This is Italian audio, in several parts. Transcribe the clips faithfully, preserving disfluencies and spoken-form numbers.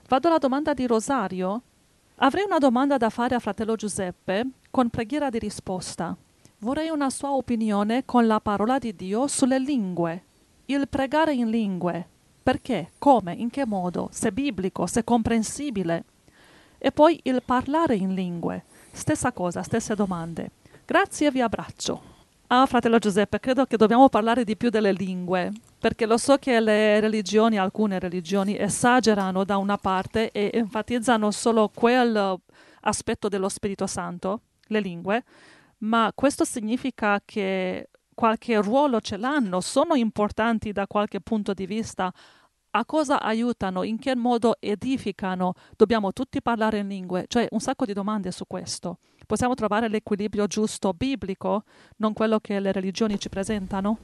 Vado alla domanda di Rosario. Avrei una domanda da fare a fratello Giuseppe con preghiera di risposta. Vorrei una sua opinione con la parola di Dio sulle lingue. Il pregare in lingue. Perché? Come? In che modo? Se biblico? Se comprensibile? E poi il parlare in lingue. Stessa cosa, stesse domande. Grazie e vi abbraccio. Ah, fratello Giuseppe, credo che dobbiamo parlare di più delle lingue, perché lo so che le religioni, alcune religioni, esagerano da una parte e enfatizzano solo quel aspetto dello Spirito Santo, le lingue, ma questo significa che qualche ruolo ce l'hanno, sono importanti da qualche punto di vista. A cosa aiutano? In che modo edificano? Dobbiamo tutti parlare in lingue? Cioè, un sacco di domande su questo. Possiamo trovare l'equilibrio giusto biblico, non quello che le religioni ci presentano?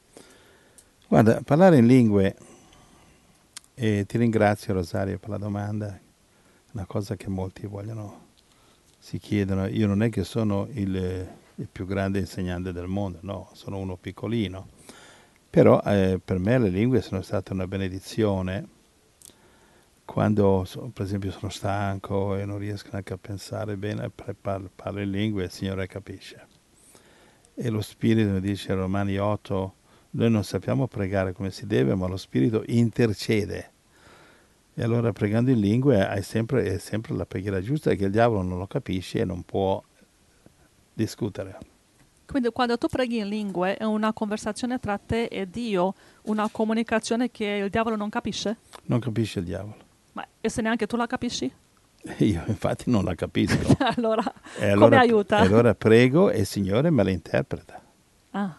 Guarda, parlare in lingue, e ti ringrazio Rosario per la domanda, è una cosa che molti vogliono, si chiedono. Io non è che sono il, il più grande insegnante del mondo, no, sono uno piccolino. Però eh, per me le lingue sono state una benedizione. Quando, so, per esempio, sono stanco e non riesco neanche a pensare bene, parlo, parlo in lingue e il Signore capisce. E lo Spirito mi dice in Romani otto, noi non sappiamo pregare come si deve, ma lo Spirito intercede. E allora pregando in lingue hai sempre, è sempre la preghiera giusta, che il diavolo non lo capisce e non può discutere. Quindi quando tu preghi in lingue è una conversazione tra te e Dio, una comunicazione che il diavolo non capisce? Non capisce il diavolo. Ma e se neanche tu la capisci? Io infatti non la capisco. allora, e come allora, aiuta? E allora prego e il Signore me la interpreta. Ah.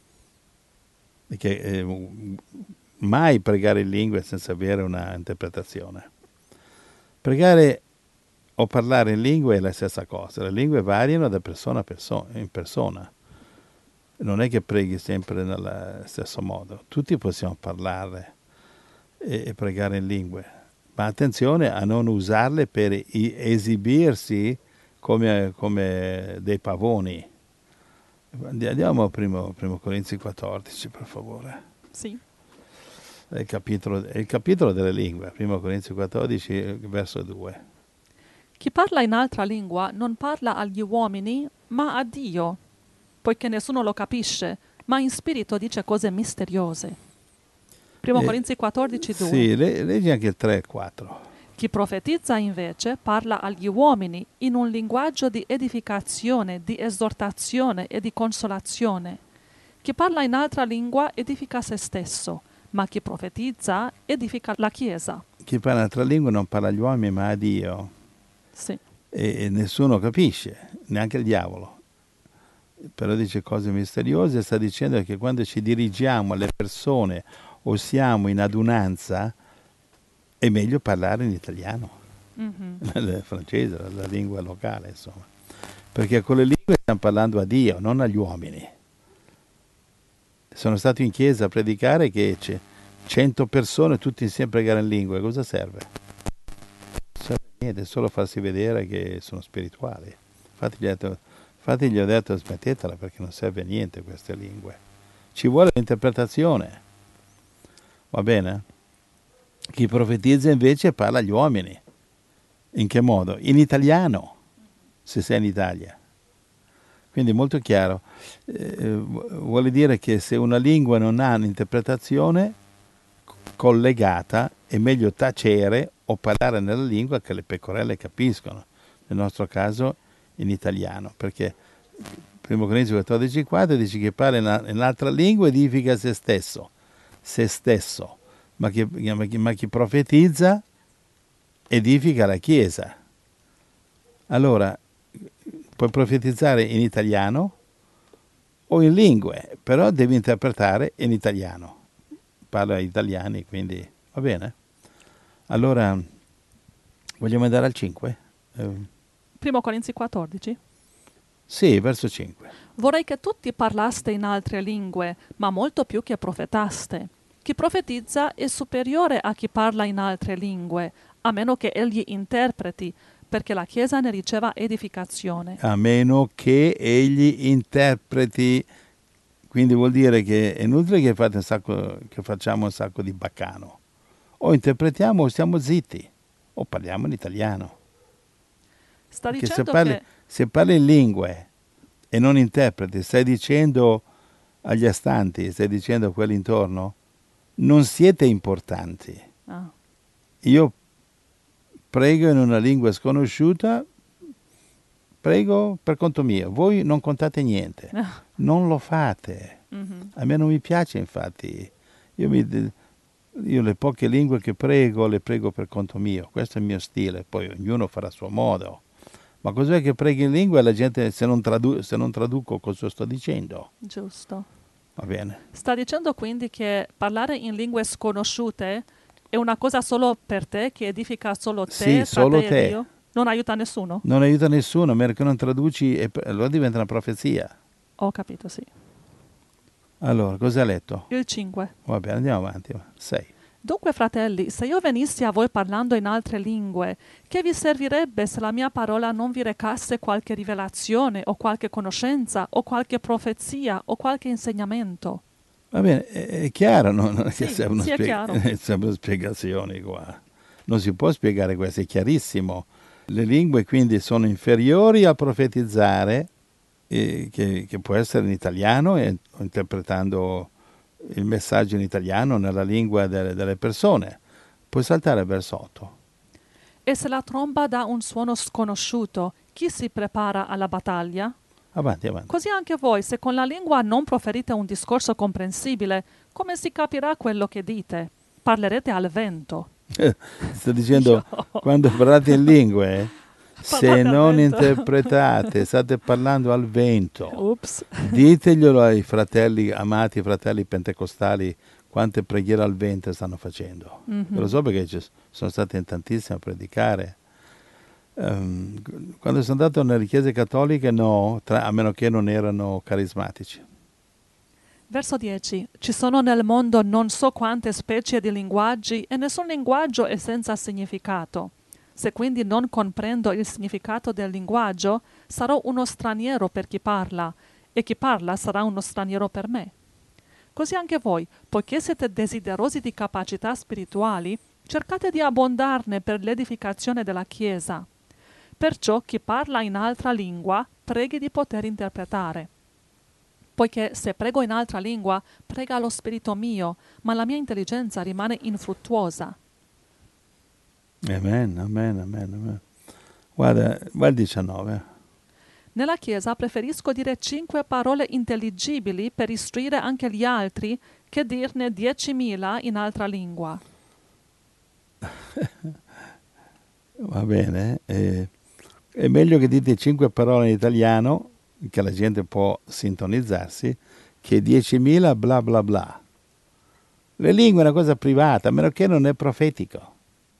Perché eh, mai pregare in lingue senza avere una interpretazione. Pregare o parlare in lingue è la stessa cosa. Le lingue variano da persona a persona, in persona. Non è che preghi sempre nello stesso modo. Tutti possiamo parlare e, e pregare in lingue. Ma attenzione a non usarle per i- esibirsi come, come dei pavoni. Andiamo a primo, primo Corinzi quattordici, per favore. Sì. È il capitolo, è il capitolo delle lingue, primo Corinzi quattordici, verso due. Chi parla in altra lingua non parla agli uomini, ma a Dio, poiché nessuno lo capisce, ma in spirito dice cose misteriose. Primo Eh, Corinzi quattordici, due. Sì, le- leggi anche il tre e quattro. Chi profetizza invece parla agli uomini in un linguaggio di edificazione, di esortazione e di consolazione. Chi parla in altra lingua edifica se stesso, ma chi profetizza edifica la Chiesa. Chi parla un'altra lingua non parla agli uomini ma a Dio. Sì. E, e nessuno capisce, neanche il diavolo. Però dice cose misteriose, sta dicendo che quando ci dirigiamo alle persone o siamo in adunanza, è meglio parlare in italiano, Mhm. il francese, la, la lingua locale, insomma. Perché con le lingue stiamo parlando a Dio, non agli uomini. Sono stato in chiesa a predicare che c'è cento persone tutti insieme a pregare in lingue, cosa serve? Non serve niente, è solo farsi vedere che sono spirituali. Infatti gli ho detto, infatti gli ho detto smettetela perché non serve a niente queste lingue. Ci vuole l'interpretazione. Va bene? Chi profetizza invece parla agli uomini. In che modo? In italiano, se sei in Italia. Quindi molto chiaro. Eh, vuole dire che se una lingua non ha un'interpretazione collegata, è meglio tacere o parlare nella lingua che le pecorelle capiscono. Nel nostro caso in italiano, perché primo Corinzi quattordici quattro dice che parla in un'altra lingua edifica se stesso, se stesso, ma chi, ma chi, ma chi profetizza edifica la Chiesa. Allora, puoi profetizzare in italiano o in lingue, però devi interpretare in italiano. Parlo agli italiani, quindi va bene. Allora, vogliamo andare al cinque? Eh, Primo Corinzi quattordici. Sì, verso cinque. Vorrei che tutti parlaste in altre lingue, ma molto più che profetaste. Chi profetizza è superiore a chi parla in altre lingue, a meno che egli interpreti, perché la Chiesa ne riceva edificazione. A meno che egli interpreti, quindi vuol dire che è inutile che, fate un sacco, che facciamo un sacco di baccano. O interpretiamo o stiamo zitti. o parliamo in italiano. Sta Perché se dicendo parli, che... se parli in lingue e non interpreti, stai dicendo agli astanti, stai dicendo a quelli intorno, non siete importanti. Ah, Io prego in una lingua sconosciuta, prego per conto mio, voi non contate niente, non lo fate. mhm. A me non mi piace, infatti. Io, mi, io le poche lingue che prego, le prego per conto mio. Questo è il mio stile. Poi ognuno farà a suo modo. Ma cos'è che preghi in lingua e la gente, se non, tradu- se non traduco, cosa sto dicendo? Giusto. Va bene. Sta dicendo quindi che parlare in lingue sconosciute è una cosa solo per te, che edifica solo te, Sì, tra solo te e te. Dio? Non aiuta nessuno? Non aiuta nessuno, a meno che non traduci, e allora diventa una profezia. Ho capito, sì. Allora, cosa hai letto? Il cinque. Va bene, andiamo avanti. sei. Dunque, fratelli, se io venissi a voi parlando in altre lingue, che vi servirebbe se la mia parola non vi recasse qualche rivelazione o qualche conoscenza o qualche profezia o qualche insegnamento? Va bene, è, è chiaro, no? Non è che Sì, servono, sì, è spieg- chiaro. servono spiegazioni qua. Non si può spiegare questo, è chiarissimo. Le lingue quindi sono inferiori a profetizzare, eh, che, che può essere in italiano, e, interpretando il messaggio in italiano nella lingua delle, delle persone. Puoi saltare al verso otto. E se la tromba dà un suono sconosciuto, chi si prepara alla battaglia? Avanti, avanti. Così anche voi, se con la lingua non proferite un discorso comprensibile, come si capirà quello che dite? Parlerete al vento. Sto dicendo, quando parlate in lingue, se Parlate al non vento. interpretate, state parlando al vento. Ups. Diteglielo ai fratelli, amati fratelli pentecostali, quante preghiere al vento stanno facendo. Mhm. Lo so perché ci sono stati in tantissimi a predicare. Um, quando sono andato nelle chiese cattoliche, no, tra, a meno che non erano carismatici. Verso dieci. Ci sono nel mondo non so quante specie di linguaggi e nessun linguaggio è senza significato. Se quindi non comprendo il significato del linguaggio, sarò uno straniero per chi parla, e chi parla sarà uno straniero per me. Così anche voi, poiché siete desiderosi di capacità spirituali, cercate di abbondarne per l'edificazione della Chiesa. Perciò chi parla in altra lingua preghi di poter interpretare. Poiché se prego in altra lingua, prega lo spirito mio, ma la mia intelligenza rimane infruttuosa. Amen, amen, amen, amen. Guarda, va il diciannove. Nella Chiesa preferisco dire cinque parole intelligibili per istruire anche gli altri che dirne diecimila in altra lingua. Va bene. Eh, è meglio che dite cinque parole in italiano, che la gente può sintonizzarsi, che diecimila bla bla bla. Le lingue è una cosa privata, a meno che non è profetico.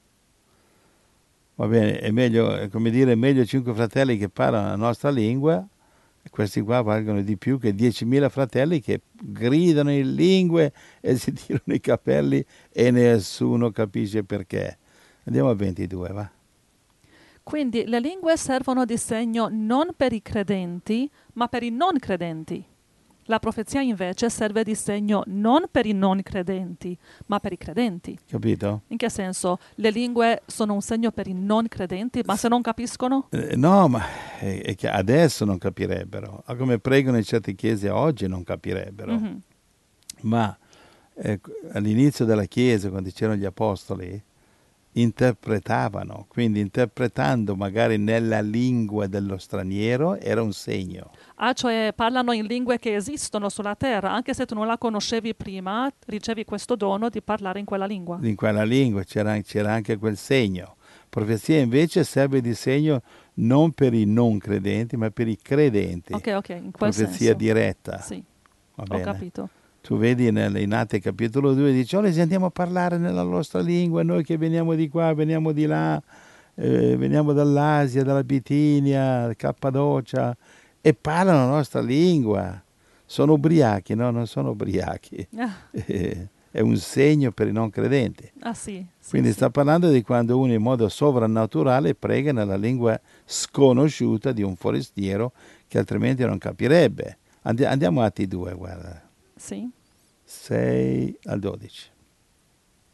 Va bene, è meglio, è come dire, è meglio cinque fratelli che parlano la nostra lingua, e questi qua valgono di più che diecimila fratelli che gridano in lingue e si tirano i capelli e nessuno capisce perché. Andiamo a ventidue, va? Quindi le lingue servono di segno non per i credenti, ma per i non credenti. La profezia invece serve di segno non per i non credenti, ma per i credenti. Capito? In che senso? Le lingue sono un segno per i non credenti, ma se non capiscono? Eh, no, ma è, è che adesso non capirebbero. A come pregano in certe chiese oggi non capirebbero. Mm-hmm. Ma eh, all'inizio della Chiesa, quando c'erano gli apostoli, interpretavano, quindi interpretando magari nella lingua dello straniero era un segno. Ah, cioè parlano in lingue che esistono sulla terra, anche se tu non la conoscevi prima, ricevi questo dono di parlare in quella lingua. In quella lingua c'era, c'era anche quel segno. Profezia invece serve di segno non per i non credenti, ma per i credenti. Ok, ok, in quel Profezia senso. diretta. Sì, Va ho bene? capito. Tu vedi nel, in Atti capitolo due, dice, oh, li sentiamo parlare nella nostra lingua, noi che veniamo di qua, veniamo di là, eh, veniamo dall'Asia, dalla Bitinia, Cappadocia, e parlano la nostra lingua. Sono ubriachi? No, non sono ubriachi. Ah, Eh, è un segno per i non credenti. ah sì, sì, Quindi sì. sta parlando di quando uno in modo sovrannaturale prega nella lingua sconosciuta di un forestiero che altrimenti non capirebbe. Andi- andiamo a Atti due, guarda. Sì. sei al dodici.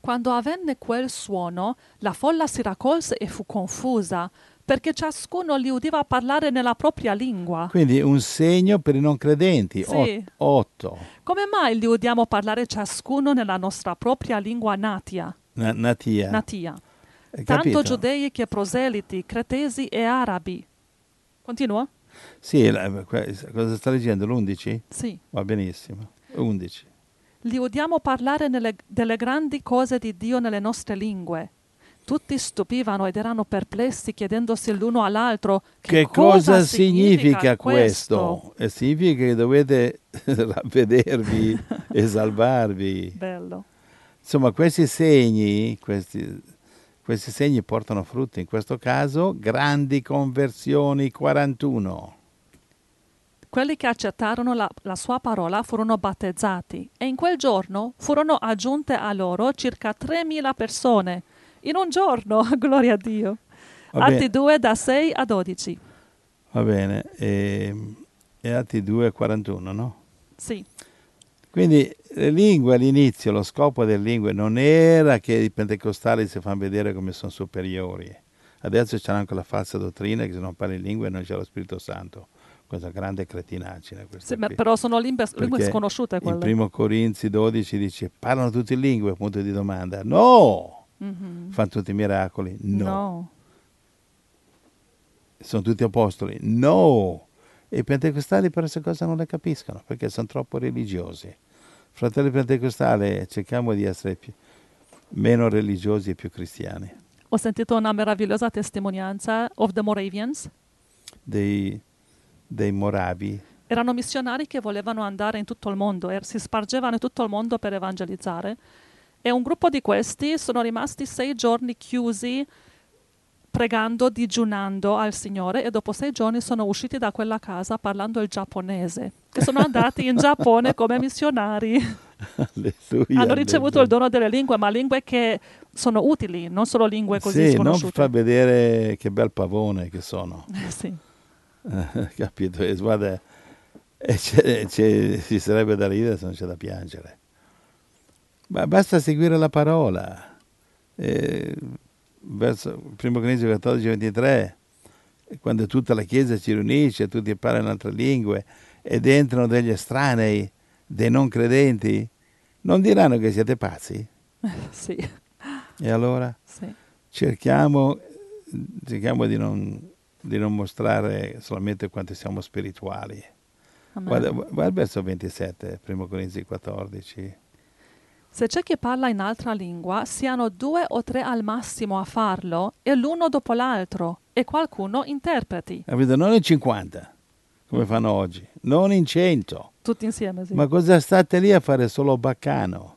Quando avvenne quel suono, la folla si raccolse e fu confusa, perché ciascuno li udiva parlare nella propria lingua. Quindi un segno per i non credenti. Sì. Ot- otto. Come mai li udiamo parlare ciascuno nella nostra propria lingua natia? Na- natia. natia? Hai Tanto capito? giudei che proseliti, cretesi e arabi. Continua? Sì, la- que- cosa sta leggendo? L'undici? Sì. Va benissimo. undici. Li udiamo parlare nelle- delle grandi cose di Dio nelle nostre lingue. Tutti stupivano ed erano perplessi, chiedendosi l'uno all'altro Che, cosa significa questo? E significa che dovete ravvedervi e salvarvi. Bello. Insomma, questi segni, questi, questi segni portano frutto. In questo caso, grandi conversioni, quarantuno. Quelli che accettarono la, la sua parola furono battezzati e in quel giorno furono aggiunte a loro circa tremila persone. In un giorno, gloria a Dio. Va Atti bene. due da sei a dodici. Va bene, e, e Atti due, quarantuno, no? Sì, Quindi le lingue all'inizio, lo scopo delle lingue non era che i pentecostali si fanno vedere come sono superiori. Adesso c'è anche la falsa dottrina che se non parli in lingue non c'è lo Spirito Santo. Questa grande cretinaggine. sì, ma qui. però sono lingue, lingue Perché sconosciute in quelle. primo Corinzi dodici dice parlano tutti in lingue, punto di domanda. No! Mhm. Fanno tutti i miracoli? No. No. Sono tutti apostoli? No! E i pentecostali per queste cose non le capiscono perché sono troppo religiosi. Fratelli pentecostali, cerchiamo di essere più, meno religiosi e più cristiani. Ho sentito una meravigliosa testimonianza of the Moravians. Dei, dei Moravi. Erano missionari che volevano andare in tutto il mondo e si spargevano in tutto il mondo per evangelizzare. E un gruppo di questi sono rimasti sei giorni chiusi pregando, digiunando al Signore, e dopo sei giorni sono usciti da quella casa parlando il giapponese e sono andati in Giappone come missionari. Alleluia, Hanno ricevuto alleluia. il dono delle lingue, ma lingue che sono utili, non solo lingue così Sì, non sconosciute. fa vedere che bel pavone che sono. Sì. Eh, capito? E guarda, e c'è, c'è, ci sarebbe da ridere se non c'è da piangere. Ma basta seguire la parola. Eh, verso primo Corinzi quattordici ventitré, quando tutta la Chiesa si riunisce, tutti parlano in altre lingue ed entrano degli estranei, dei non credenti, non diranno che siete pazzi? Sì. E allora Sì. cerchiamo, cerchiamo di non, di non mostrare solamente quanto siamo spirituali. Amen. Guarda, guarda il verso ventisette, primo Corinzi quattordici. Se c'è chi parla in altra lingua, siano due o tre al massimo a farlo, e l'uno dopo l'altro, e qualcuno interpreti. Capito? Non in cinquanta, come fanno oggi, non in cento. Tutti insieme, sì. Ma cosa state lì a fare solo baccano?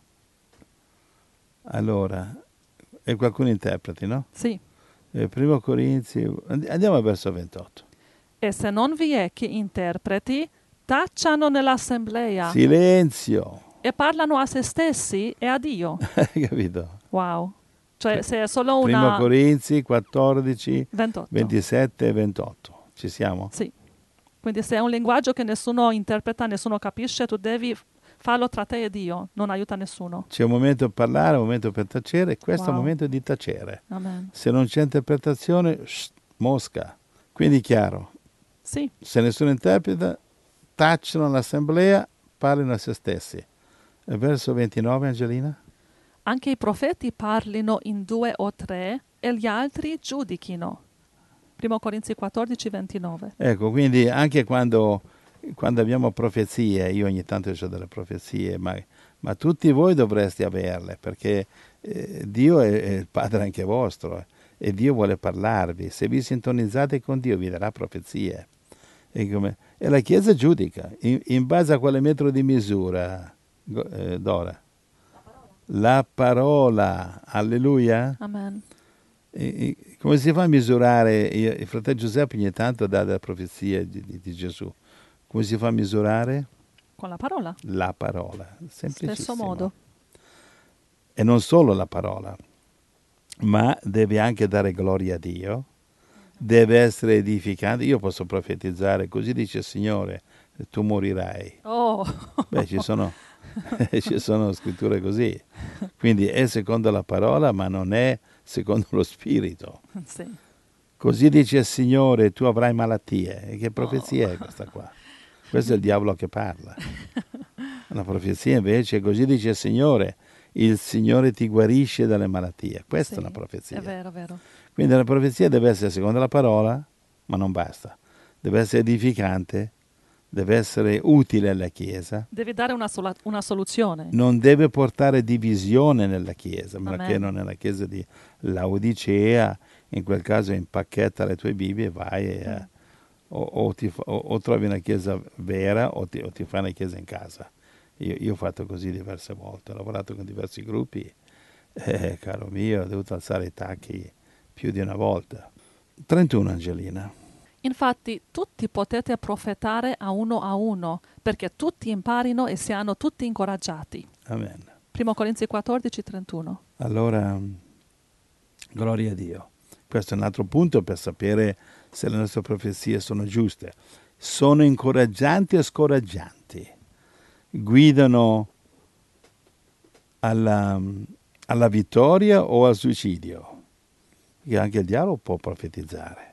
Allora, e qualcuno interpreti, no? Sì. Eh, primo Corinzi, andiamo al verso ventotto. E se non vi è chi interpreti, tacciano nell'assemblea Silenzio, e parlano a se stessi e a Dio. hai capito? Wow. Cioè, se è solo Primo una... Corinzi quattordici, ventotto. ventisette e ventotto. Ci siamo? Sì. Quindi se è un linguaggio che nessuno interpreta, nessuno capisce, tu devi farlo tra te e Dio, non aiuta nessuno. C'è un momento per parlare, un momento per tacere, e questo è Wow. il momento di tacere. Amen. Se non c'è interpretazione, shh, mosca. Quindi chiaro, Sì. se nessuno interpreta, tacciano l'assemblea, parlino a se stessi. E verso ventinove, Angelina? Anche i profeti parlino in due o tre e gli altri giudichino. Primo Corinzi quattordici, ventinove. Ecco, quindi anche quando, quando abbiamo profezie, io ogni tanto ho delle profezie, ma, ma tutti voi dovreste averle, perché eh, Dio è, è il Padre anche vostro, eh, e Dio vuole parlarvi. Se vi sintonizzate con Dio vi darà profezie. E, come, e la Chiesa giudica, in, in base a quale metro di misura, eh, Dora? La parola, alleluia. Amen. E, e, come si fa a misurare? Il, il fratello Giuseppe ogni tanto dà delle profezie di, di, di Gesù. Come si fa a misurare? Con la parola. La parola, semplicissimo. Stesso modo. E non solo la parola, ma deve anche dare gloria a Dio, deve essere edificante. Io posso profetizzare, così dice il Signore, tu morirai. Oh. Beh, ci sono, Ci sono scritture così. Quindi è secondo la parola, ma non è secondo lo spirito. Sì. Così dice il Signore, tu avrai malattie. E che profezia Oh. è questa qua? Questo è il diavolo che parla. La profezia invece è così dice il Signore, il Signore ti guarisce dalle malattie. Questa Sì, è una profezia. È vero, è vero. Quindi la profezia deve essere secondo la parola, ma non basta. Deve essere edificante, deve essere utile alla Chiesa, Devi dare una, sola- una soluzione. non deve portare divisione nella Chiesa, ma Amen. che non nella Chiesa di Laodicea, in quel caso impacchetta le tue Bibbie e vai e, eh, o, o, ti fa- o- o trovi una Chiesa vera o ti, o ti fai una Chiesa in casa. Io, io ho fatto così diverse volte, ho lavorato con diversi gruppi, eh, caro mio, ho dovuto alzare i tacchi più di una volta. trentuno, Angelina. Infatti tutti potete profetare a uno a uno, perché tutti imparino e siano tutti incoraggiati. Amen. Primo Corinzi quattordici, trentuno. Allora, gloria a Dio. Questo è un altro punto per sapere se le nostre profezie sono giuste. Sono incoraggianti o scoraggianti? Guidano alla, alla vittoria o al suicidio? Perché anche il diavolo può profetizzare.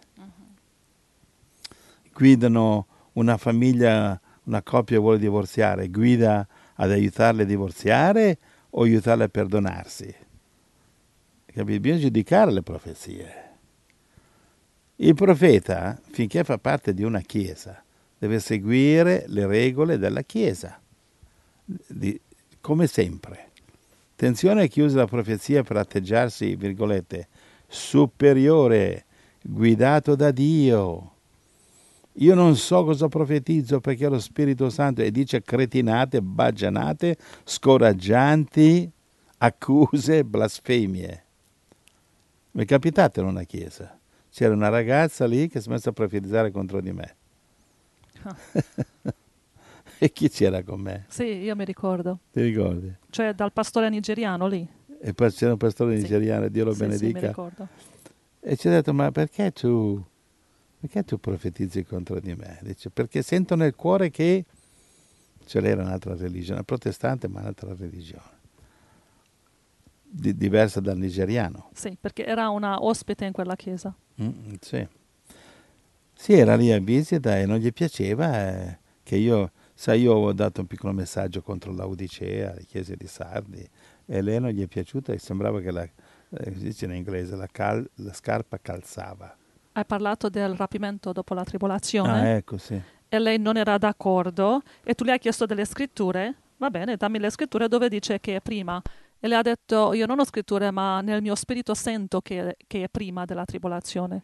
Guidano una famiglia, una coppia vuole divorziare, guida ad aiutarle a divorziare o aiutarle a perdonarsi? Capite? Bisogna giudicare le profezie. Il profeta, finché fa parte di una chiesa, deve seguire le regole della chiesa, di, come sempre. Attenzione a chi usa la profezia per atteggiarsi, virgolette, superiore, guidato da Dio. Io non so cosa profetizzo perché lo Spirito Santo, e dice cretinate, baggianate, scoraggianti, accuse, blasfemie. Mi è capitato in una chiesa. C'era una ragazza lì che si è messa a profetizzare contro di me. Ah. E chi c'era con me? Sì, io mi ricordo. Ti ricordi? Cioè dal pastore nigeriano lì. E poi c'era un pastore Sì. nigeriano, Dio lo Sì, sì, mi benedica. ricordo. E ci ha detto, ma perché tu, perché tu profetizzi contro di me? Dice, perché sento nel cuore che... Cioè lei era un'altra religione, protestante ma un'altra religione. Di, diversa dal nigeriano. Sì, perché era una ospite in quella chiesa. Mm, sì. Sì, era lì a visita e non gli piaceva eh, che io, sai, io ho dato un piccolo messaggio contro Laodicea, le chiese di Sardi, e lei non gli è piaciuta e sembrava che la, eh, si dice in inglese, la, cal, la scarpa calzava. Hai parlato del rapimento dopo la tribolazione Ah, ecco, sì. e lei non era d'accordo e tu le hai chiesto delle scritture. Va bene, dammi le scritture dove dice che è prima. E le ha detto, io non ho scritture, ma nel mio spirito sento che, che è prima della tribolazione.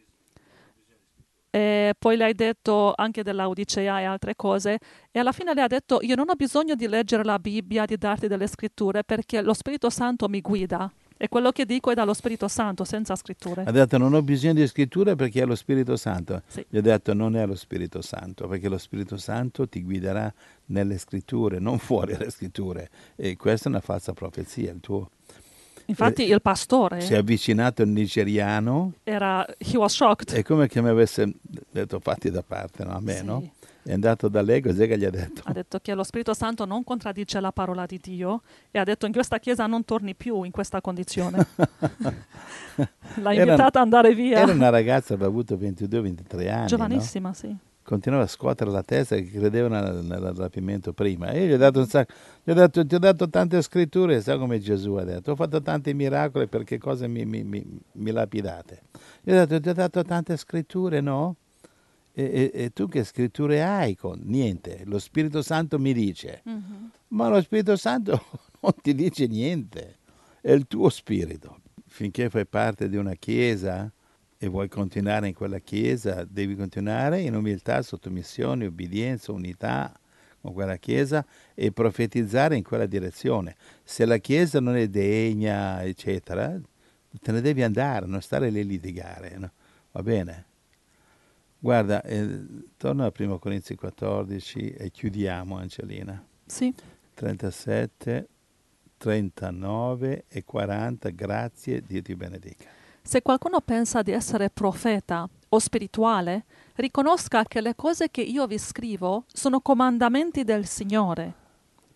E poi le hai detto anche dell'Odicea e altre cose. E alla fine le ha detto, io non ho bisogno di leggere la Bibbia, di darti delle scritture, perché lo Spirito Santo mi guida. E quello che dico è dallo Spirito Santo, senza scritture. Ha detto non ho bisogno di scritture perché è lo Spirito Santo. Sì. Gli ho detto non è lo Spirito Santo, perché lo Spirito Santo ti guiderà nelle scritture, non fuori dalle scritture. E questa è una falsa profezia. Il tuo Infatti eh, il pastore si è avvicinato il nigeriano. era, he was shocked. È come che mi avesse detto fatti da parte, no? A me, Sì. no? È andato da lei, cos'è che gli ha detto? Ha detto che lo Spirito Santo non contraddice la parola di Dio e ha detto in questa chiesa non torni più in questa condizione. L'ha Era- invitata ad andare via. Era una ragazza, aveva avuto ventidue ventitré anni, no? Giovanissima, sì. Continuava a scuotere la testa che credeva nel, nel rapimento prima. E io gli ho dato un sacco, gli ho dato, ti ho dato tante scritture, sai come Gesù ha detto, ho fatto tanti miracoli perché cose mi, mi, mi, mi lapidate. Gli ho detto, ti ho dato tante scritture, no? E, e, e tu che scritture hai? Con niente. Lo Spirito Santo mi dice, Mm-hmm. ma lo Spirito Santo non ti dice niente, è il tuo spirito. Finché fai parte di una chiesa e vuoi continuare in quella chiesa, devi continuare in umiltà, sottomissione, obbedienza, unità con quella chiesa e profetizzare in quella direzione. Se la chiesa non è degna, eccetera, te ne devi andare, non stare lì a litigare, no? Va bene? Guarda, eh, torno a primo Corinzi quattordici e chiudiamo, Angelina. Sì. trentasette, trentanove e quaranta, grazie, Dio ti benedica. Se qualcuno pensa di essere profeta o spirituale, riconosca che le cose che io vi scrivo sono comandamenti del Signore.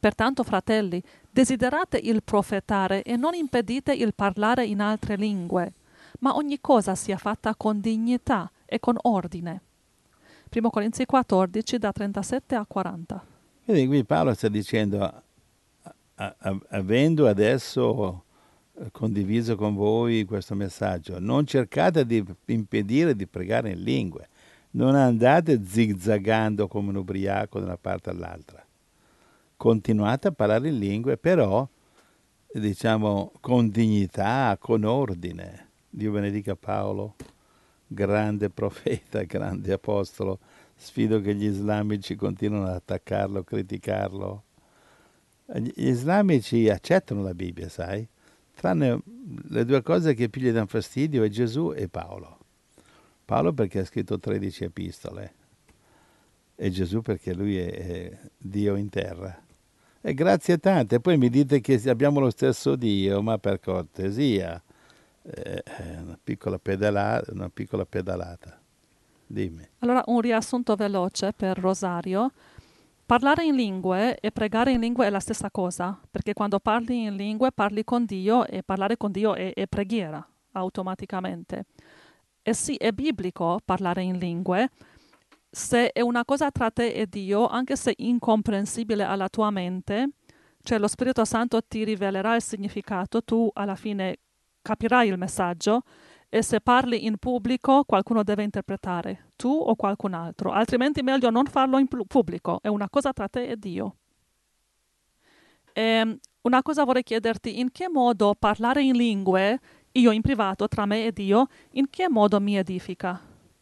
Pertanto, fratelli, desiderate il profetare e non impedite il parlare in altre lingue, ma ogni cosa sia fatta con dignità e con ordine. Primo Corinzi quattordici, da trentasette a quaranta. Quindi qui Paolo sta dicendo, a- a- avendo adesso condiviso con voi questo messaggio, non cercate di impedire di pregare in lingue, non andate zigzagando come un ubriaco da una parte all'altra, continuate a parlare in lingue, però diciamo con dignità, con ordine. Dio benedica Paolo, grande profeta, grande apostolo. Sfido che gli islamici continuino ad attaccarlo, criticarlo. Gli islamici accettano la Bibbia, sai? Tranne le due cose che più gli danno fastidio è Gesù e Paolo. Paolo perché ha scritto tredici epistole e Gesù perché lui è, è Dio in terra. E grazie tante. Poi mi dite che abbiamo lo stesso Dio, ma per cortesia, eh, una piccola pedalata, una piccola pedalata. Dimmi. Allora, un riassunto veloce per Rosario. Parlare in lingue e pregare in lingue è la stessa cosa, perché quando parli in lingue parli con Dio e parlare con Dio è, è preghiera automaticamente. E sì, è biblico parlare in lingue, se è una cosa tra te e Dio, anche se incomprensibile alla tua mente, cioè lo Spirito Santo ti rivelerà il significato, tu alla fine capirai il messaggio, e se parli in pubblico qualcuno deve interpretare, tu o qualcun altro, altrimenti meglio non farlo in pu- pubblico, è una cosa tra te e Dio. E una cosa vorrei chiederti, in che modo parlare in lingue, io in privato, tra me e Dio, in che modo mi edifica?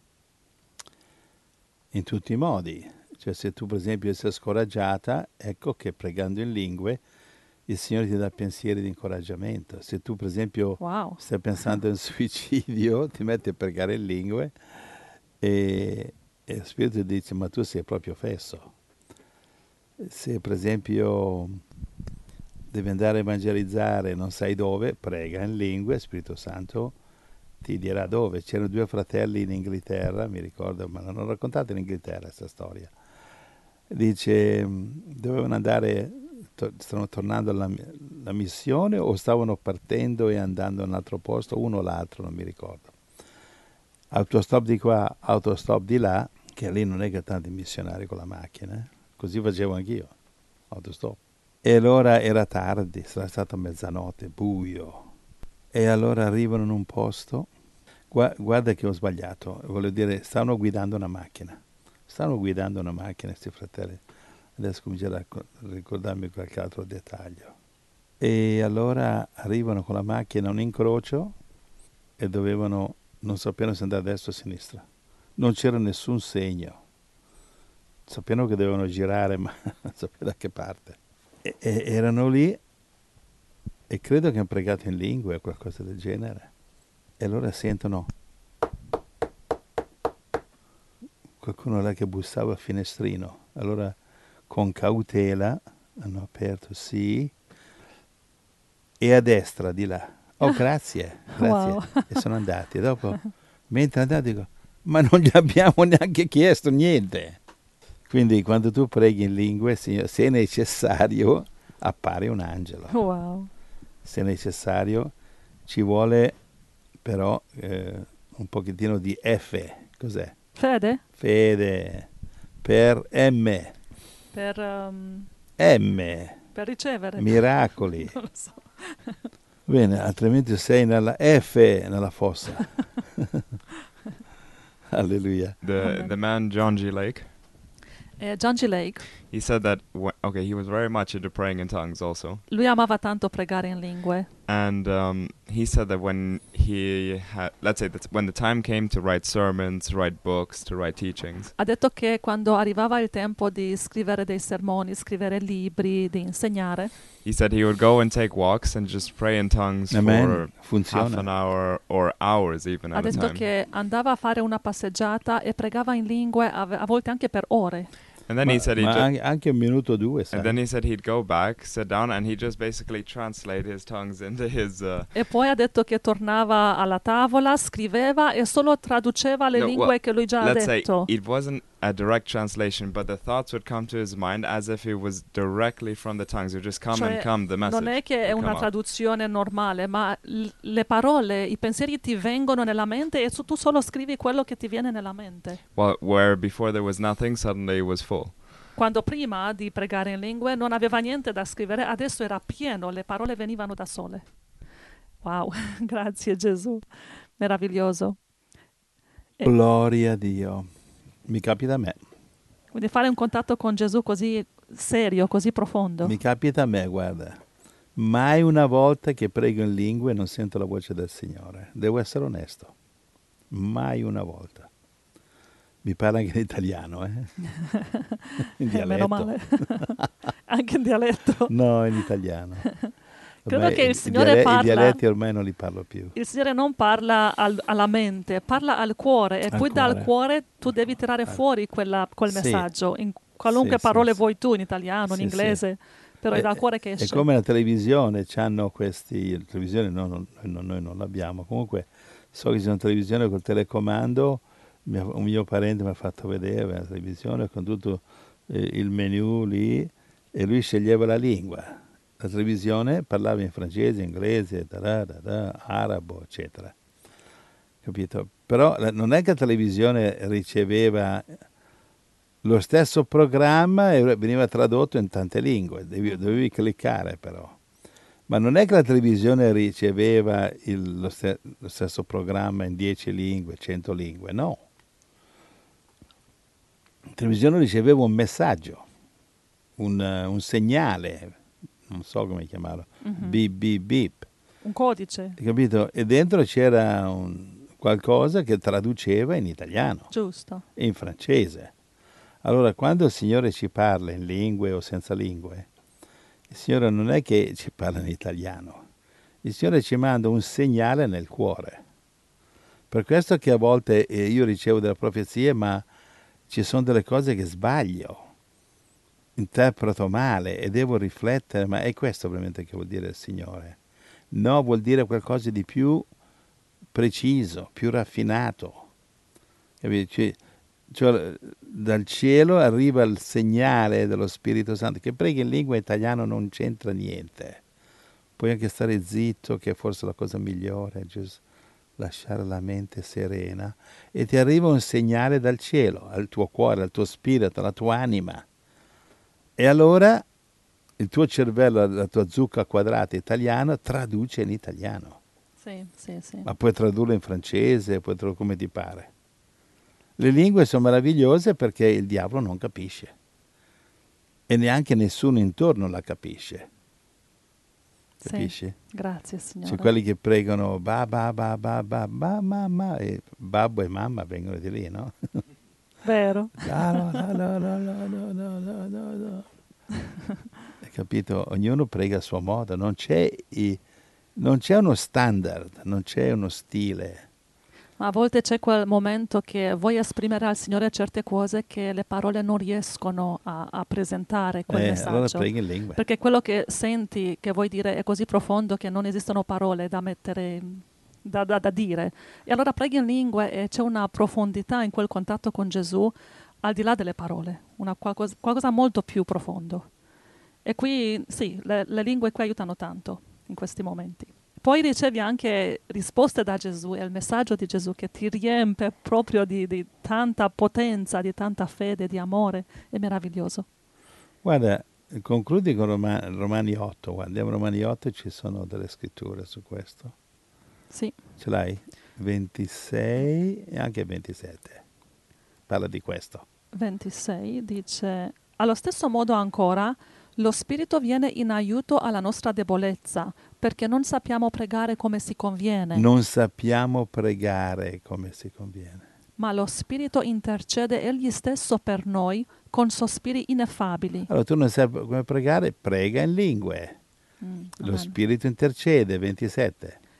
In tutti i modi. Cioè se tu per esempio sei scoraggiata, ecco che pregando in lingue il Signore ti dà pensieri di incoraggiamento. Se tu per esempio Wow. stai pensando in suicidio, ti metti a pregare in lingue e, e lo Spirito ti dice ma tu sei proprio fesso. Se per esempio devi andare a evangelizzare e non sai dove, prega in lingue, Spirito Santo ti dirà dove. C'erano due fratelli in Inghilterra, mi ricordo, ma l'hanno raccontata in Inghilterra questa storia. Dice, dovevano andare, to- stavano tornando alla alla missione o stavano partendo e andando in un altro posto, uno o l'altro, non mi ricordo. Autostop di qua, autostop di là, che lì non è che tanti missionari con la macchina, eh? Così facevo anch'io, autostop. E allora era tardi, sarà stata mezzanotte, buio. E allora arrivano in un posto, gua- guarda che ho sbagliato, voglio dire, stavano guidando una macchina. Stavano guidando una macchina, questi fratelli. Adesso comincerò a co- ricordarmi qualche altro dettaglio. E allora arrivano con la macchina a un incrocio e dovevano, non sapevano se andare a destra o a sinistra. Non c'era nessun segno. Sapevano che dovevano girare, ma non sapevano da che parte. E, e erano lì e credo che hanno pregato in lingue o qualcosa del genere. E allora sentono qualcuno là che bussava al finestrino. Allora con cautela hanno aperto, sì, e a destra di là. Oh, grazie, grazie. Wow. E sono andati. E dopo, mentre andati, dico, ma non gli abbiamo neanche chiesto niente. Quindi quando tu preghi in lingue, se è necessario, appare un angelo. Wow. Se è necessario, ci vuole però eh, un pochettino di F. Cos'è? Fede? Fede. Per M. Per, um, M. per ricevere. Miracoli. Non lo so. Bene, altrimenti sei nella F, nella fossa. Alleluia. The the man John G. Lake, Eh, John G. Lake, he said that wh- okay, he was very much into praying in tongues also, lui amava tanto pregare in lingue. and um, he said that when he had, let's say that when the time came to write sermons, write books, to write teachings, Ha detto che quando arrivava il tempo di scrivere dei sermoni, scrivere libri, di insegnare, he said he would go and take walks and just pray in tongues Amen. for half an Funziona. hour or hours even ha at a detto time. che andava a fare una passeggiata e pregava in lingue a, a volte anche per ore. And then ma, he said he ma ju- anche, anche un minuto o due, sai. and then he said he'd go back, sit down, and he just basically translate his tongues into his. Uh, E poi ha detto che tornava alla tavola, scriveva e solo traduceva le No, lingue well, che lui già ha let's say detto. it wasn't a direct translation, but the thoughts would come to his mind as if it was directly from the tongues. It would just come Cioè, and come the message. non è che è would una come out. traduzione normale, ma l- le parole, i pensieri ti vengono nella mente e su- tu solo scrivi quello che ti viene nella mente. Well, where before there was nothing, suddenly it was full. Quando prima di pregare in lingue non aveva niente da scrivere, adesso era pieno, le parole venivano da sole. Wow, grazie Gesù, meraviglioso. E Gloria a Dio. Mi capita a me. quindi fare un contatto con Gesù così serio, così profondo. Mi capita a me, guarda. Mai una volta che prego in lingue non sento la voce del Signore. Devo essere onesto. Mai una volta. Mi parla anche in italiano, eh? In Eh, meno dialetto. male. Anche in dialetto. No, in italiano. Credo Ormai che il i Signore diale- parla- I dialetti ormai non li parlo più. Il Signore non parla al- alla mente, parla al cuore e Al poi dal cuore. cuore tu devi tirare Al- fuori quella- quel Sì. messaggio, in qualunque Sì, parole sì, vuoi tu, in italiano, Sì, in sì. inglese, però è Eh, dal cuore che È esce. come la televisione, c'hanno questi, la televisione no, non- non- noi non l'abbiamo, comunque so che c'è una televisione col telecomando, mio- un mio parente mi ha fatto vedere la televisione con tutto eh, il menu lì e lui sceglieva la lingua. La televisione parlava in francese, inglese, da da da da, arabo, eccetera. Capito? Però la- non è che la televisione riceveva lo stesso programma e veniva tradotto in tante lingue, devi- dovevi cliccare però. Ma non è che la televisione riceveva il- lo, ste- lo stesso programma in dieci lingue, cento lingue, no. La televisione riceveva un messaggio, un, eh, un segnale, non so come chiamarlo, Mhm. beep beep beep, Un codice, hai capito? E dentro c'era un- qualcosa che traduceva in italiano giusto. e in francese. Allora, quando il Signore ci parla in lingue o senza lingue, il Signore non è che ci parla in italiano, il Signore ci manda un segnale nel cuore. Per questo che a volte eh, io ricevo delle profezie, ma ci sono delle cose che sbaglio, interpreto male e devo riflettere, ma è questo veramente che vuol dire il Signore? No, vuol dire qualcosa di più preciso, più raffinato. Capito? Cioè, cioè, dal cielo arriva il segnale dello Spirito Santo, che preghi in lingua italiana non c'entra niente. Puoi anche stare zitto, che è forse la cosa migliore, giusto? Lasciare la mente serena e ti arriva un segnale dal cielo, al tuo cuore, al tuo spirito, alla tua anima. E allora il tuo cervello, la tua zucca quadrata italiana, traduce in italiano. Sì, sì, sì. Ma puoi tradurlo in francese, puoi tradurlo come ti pare. Le lingue sono meravigliose perché il diavolo non capisce e neanche nessuno intorno la capisce. Sì. Capisci? Grazie Signore. C'è quelli che pregano ba ba ba ba ba ba mamma e babbo e mamma vengono di lì, no? Vero. No, no, no, no, no, no, no, no, no, no, no. Hai capito? Ognuno prega a suo modo, non c'è, i- non c'è uno standard, non c'è uno stile. Ma a volte c'è quel momento che vuoi esprimere al Signore certe cose che le parole non riescono a, a presentare quel Eh, messaggio. allora preghi in lingue. Perché quello che senti, che vuoi dire, è così profondo che non esistono parole da mettere, da, da- da dire. E allora preghi in lingue e c'è una profondità in quel contatto con Gesù al di là delle parole, una qualcosa, qualcosa molto più profondo. E qui, sì, le, le lingue qui aiutano tanto in questi momenti. Poi ricevi anche risposte da Gesù e il messaggio di Gesù che ti riempie proprio di, di tanta potenza, di tanta fede, di amore. È meraviglioso. Guarda, concludi con Roma- Romani otto. Guarda, andiamo a Romani otto e ci sono delle scritture su questo. Sì. Ce l'hai? ventisei e anche ventisette. Parla di questo. ventisei dice: allo stesso modo ancora lo Spirito viene in aiuto alla nostra debolezza, perché non sappiamo pregare come si conviene, Non sappiamo pregare come si conviene. ma lo Spirito intercede egli stesso per noi con sospiri ineffabili. Allora tu non sai come pregare? Prega in lingue. Mm, Lo amen. Spirito intercede, ventisette.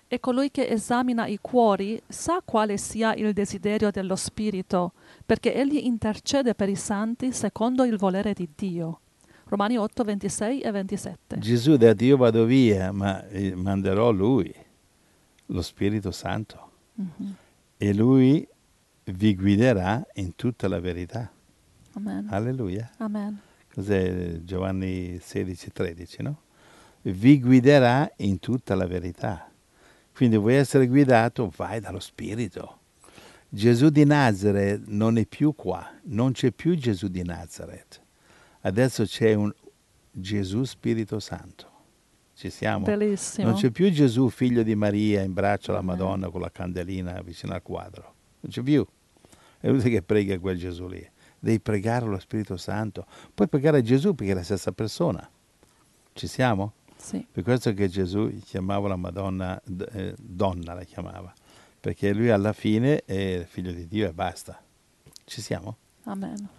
E colui che esamina i cuori sa quale sia il desiderio dello Spirito, perché egli intercede per i santi secondo il volere di Dio. Romani otto, ventisei e ventisette. Gesù ha detto io vado via, ma eh, manderò lui, lo Spirito Santo, Mhm. e lui vi guiderà in tutta la verità. Amen. Alleluia. Amen. Cos'è Giovanni sedici, tredici, no? Vi guiderà in tutta la verità. Quindi vuoi essere guidato, vai dallo Spirito. Gesù di Nazareth non è più qua, non c'è più Gesù di Nazareth. Adesso c'è un Gesù Spirito Santo. Ci siamo? Bellissimo. Non c'è più Gesù figlio di Maria in braccio alla Amen. Madonna con la candelina vicino al quadro. Non c'è più. È inutile che preghi quel Gesù lì. Devi pregare lo Spirito Santo. Puoi pregare Gesù perché è la stessa persona. Ci siamo? Sì. Per questo che Gesù chiamava la Madonna eh, donna, la chiamava. Perché lui alla fine è il figlio di Dio e basta. Ci siamo? Amen.